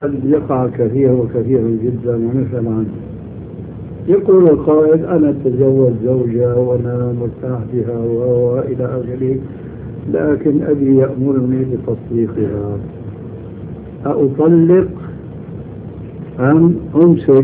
يقع كثير وكثير جدا ونسأل عنه. يقول القائد أنا أتزوج زوجة وأنا مرتاح بها وإلى آخره، لكن أبي يأمرني بتطليقها، أطلق أم أمسك؟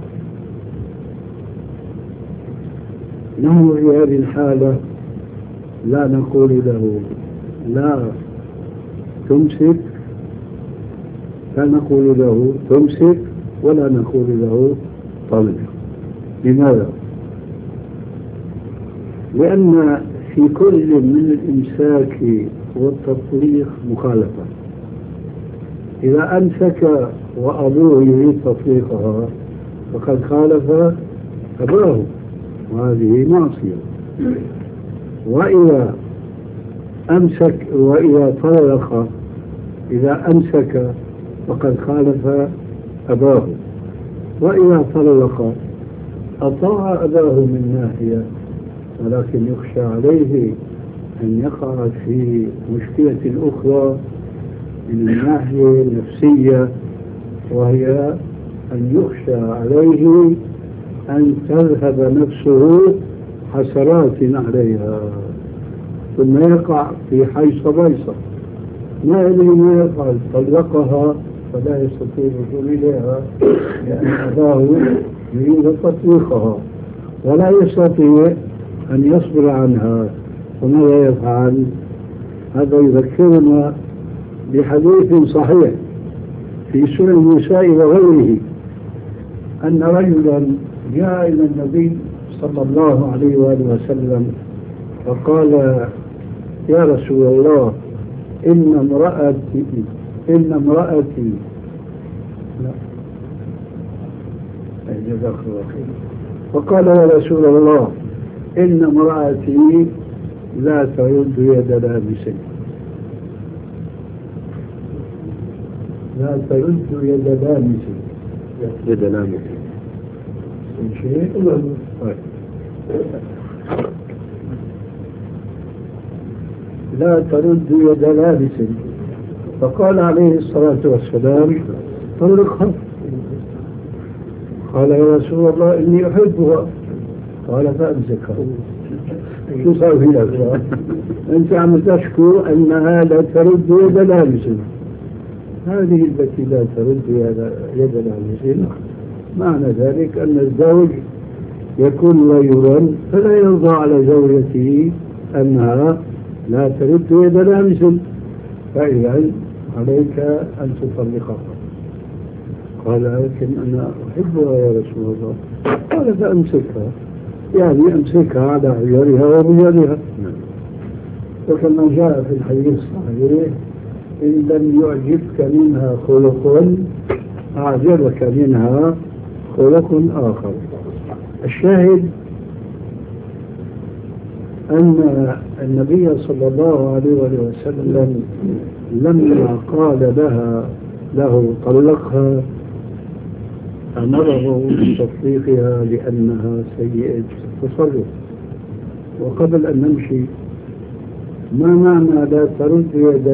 نحن في هذه الحالة لا نقول له لا تمسك، لا نقول له تمسك ولا نقول له طلق. لماذا؟ لأن في كل من الإمساك والتطليق مخالفة. إذا أمسك وأبوه يريد تطليقها فقد خالف أباه، وهذه معصية. وإذا أمسك وإذا طلق، إذا أمسك فقد خالف أباه، وإذا طلق أطاع أباه من ناحية، ولكن يخشى عليه أن يقع في مشكلة أخرى من الناحية النفسية، وهي أن يخشى عليه أن تذهب نفسه حسرات عليها ثم يقع في حيص بيصة ما يدري ما يفعل. طلقها فلا يستطيع الوصول إليها لأن أباه يريد تطليقها ولا يستطيع أن يصبر عنها، وماذا يفعل؟ هذا يذكرنا بحديث صحيح في سنن النساء وغيره أن رجلا جاء إلى النبي صلى الله عليه وآله وسلم فقال يا رسول الله إن امرأتي فقال يا رسول الله إن امرأتي لا ترد يد لامس، لا ترد يد لامس، يد لامس شيء لا ترد يد لابس. فقال عليه الصلاة والسلام طلقها. قال يا رسول الله إني أحبها. قال فأمسكها. شو صار في لك؟ أنت عم تشكو أنها لا ترد يد لابس، هذه التي لا ترد يد لابس معنى ذلك أن الزوج يكون رجلا فلا يرضى على زوجته أنها لا ترد يد لامس، فإذا عليك أن تطلقها. قال لكن أنا أحبها يا رسول الله. قال فأمسكها، يعني أمسكها على عيارها وبيارها. وكما جاء في الحديث الصحيح إن لم يعجبك منها خلق أعجبك منها خلق آخر. الشاهد أن النبي صلى الله عليه وسلم لما قال له طلقها أمره بتطليقها لأنها سيئة التصرف. وقبل أن نمشي، ما معنى لا ترد يد